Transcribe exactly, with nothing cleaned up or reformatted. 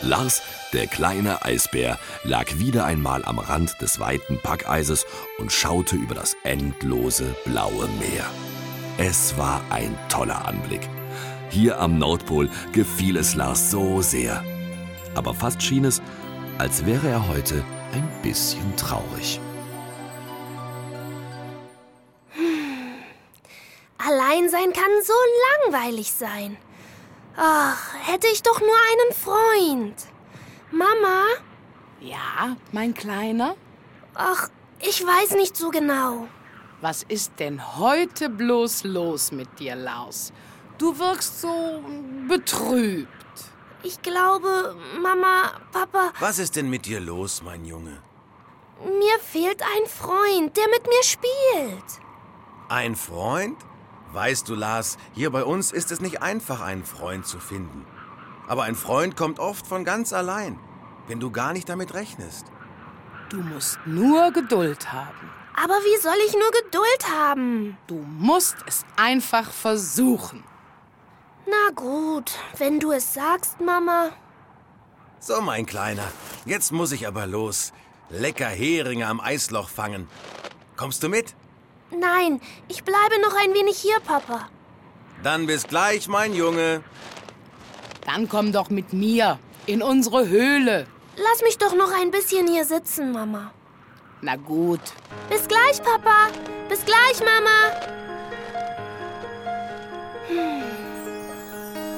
Lars, der kleine Eisbär, lag wieder einmal am Rand des weiten Packeises und schaute über das endlose blaue Meer. Es war ein toller Anblick. Hier am Nordpol gefiel es Lars so sehr. Aber fast schien es, als wäre er heute ein bisschen traurig. Hm. Alleinsein kann so langweilig sein. Ach, hätte ich doch nur einen Freund. Mama? Ja, mein Kleiner? Ach, ich weiß nicht so genau. Was ist denn heute bloß los mit dir, Lars? Du wirkst so betrübt. Ich glaube, Mama, Papa... Was ist denn mit dir los, mein Junge? Mir fehlt ein Freund, der mit mir spielt. Ein Freund? Weißt du, Lars, hier bei uns ist es nicht einfach, einen Freund zu finden. Aber ein Freund kommt oft von ganz allein, wenn du gar nicht damit rechnest. Du musst nur Geduld haben. Aber wie soll ich nur Geduld haben? Du musst es einfach versuchen. Na gut, wenn du es sagst, Mama. So, mein Kleiner, jetzt muss ich aber los. Lecker Heringe am Eisloch fangen. Kommst du mit? Nein, ich bleibe noch ein wenig hier, Papa. Dann bis gleich, mein Junge. Dann komm doch mit mir in unsere Höhle. Lass mich doch noch ein bisschen hier sitzen, Mama. Na gut. Bis gleich, Papa. Bis gleich, Mama.